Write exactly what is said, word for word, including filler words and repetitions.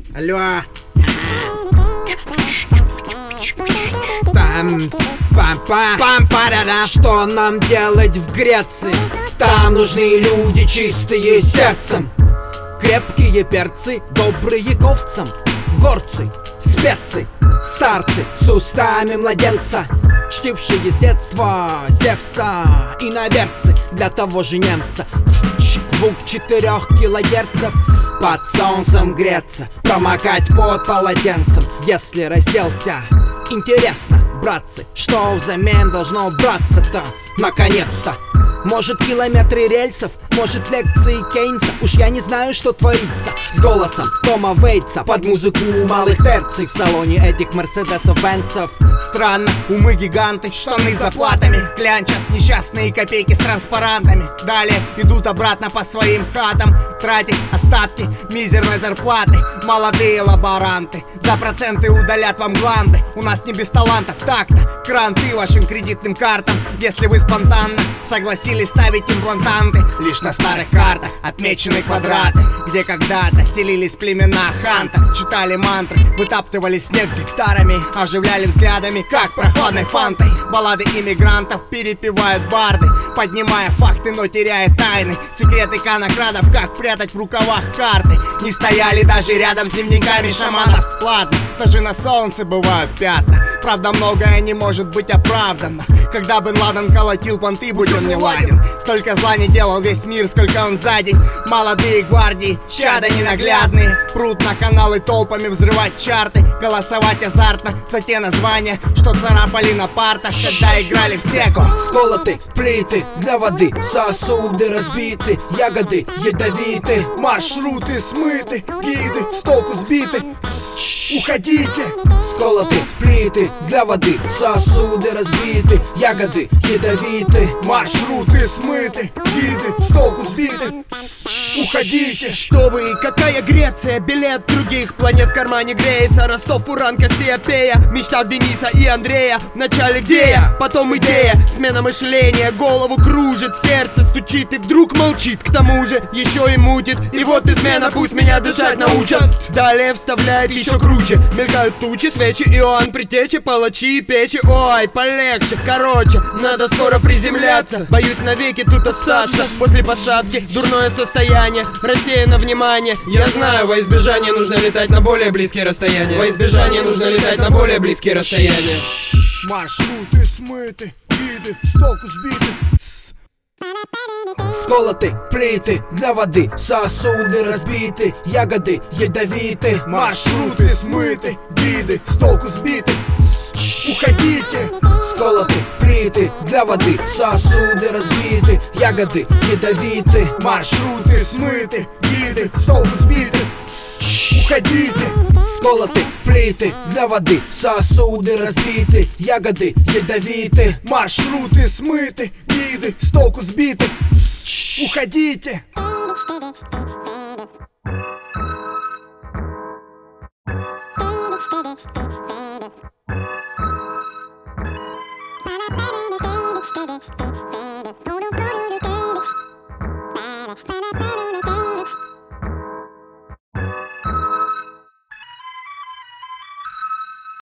Алло. Пам, пам, пам, пам, парара. Что нам делать в Греции? Там нужны люди чистые сердцем, крепкие перцы, добрые ковцам, горцы, спецы, старцы с устами младенца, чтившие с детства Зевса и наверцы для того же немца. Звук четырех килогерцев, под солнцем греться, промокать под полотенцем, если разделся. Интересно, братцы, что взамен должно браться-то? Наконец-то! Может, километры рельсов, может, лекции Кейнса. Уж я не знаю, что творится с голосом Тома Вейтса под музыку малых терций в салоне этих Мерседесов-Бенцев. Странно, умы гиганты, штаны с заплатами, клянчат несчастные копейки с транспарантами. Далее идут обратно по своим хатам, тратить остатки мизерной зарплаты. Молодые лаборанты за проценты удалят вам гланды. У нас не без талантов так-то, кранты вашим кредитным картам. Если вы спонтанно согласились ставить имплантанты, лишь на старых картах отмечены квадраты, где когда-то селились племена хантов, читали мантры, вытаптывали снег гектарами, оживляли взглядами, как прохладной фантой. Баллады иммигрантов перепевают барды, поднимая факты, но теряя тайны. Секреты конокрадов, как прятать в рукавах карты, не стояли даже рядом с дневниками шаманов. Ладно, даже на солнце бывают пятна, правда многое не может быть оправдано. Когда Бен Ладен колотил понты, будь он не ладен, столько зла не делал весь мир, сколько он за день. Молодые гвардии, чада ненаглядные, прут на каналы толпами взрывать чарты, голосовать азартно за те названия, что царапали на партах, когда играли в секу. Сколоты, плиты для воды, сосуды разбиты, ягоды ядовиты, маршруты смыты, гиды с толку сбиты. Уходите! Сколоты, плиты для воды, сосуды разбиты, ягоды ядовиты, маршруты смыты, гиды с толку сбиты. Уходите! Что вы, какая Греция? Билет других планет в кармане греется. Ростов, Уран, Кассиопея, мечта Дениса и Андрея. Вначале где я, потом идея, смена мышления, голову кружит, сердце стучит и вдруг молчит. К тому же еще и мутит, и вот измена, пусть меня дышать научат. Далее вставляет еще круче, мелькают тучи, свечи, Иоанн Предтечи, палачи и печи. Ой, полегче, короче, надо скоро приземляться. Боюсь навеки тут остаться. После посадки дурное состояние, рассеяно внимание. Я знаю, во избежание нужно летать на более близкие расстояния. Во избежание нужно летать на более близкие расстояния. Маршруты смыты, гиды с толку сбиты. Сколоты, плиты для воды, сосуды разбиты, ягоды ядовиты, маршруты смыты, гиды с толку сбиты. Уходите! Сколоты, плиты для воды, сосуды разбиты, ягоды ядовиты, маршруты смыты, гиды с толку сбиты. Уходите! Сколоты, плиты для воды, сосуды разбиты, ягоды ядовиты, маршруты смыты, гиды с толку сбиты. Уходите! Ba-da-ba-da-da-da-da-da-da.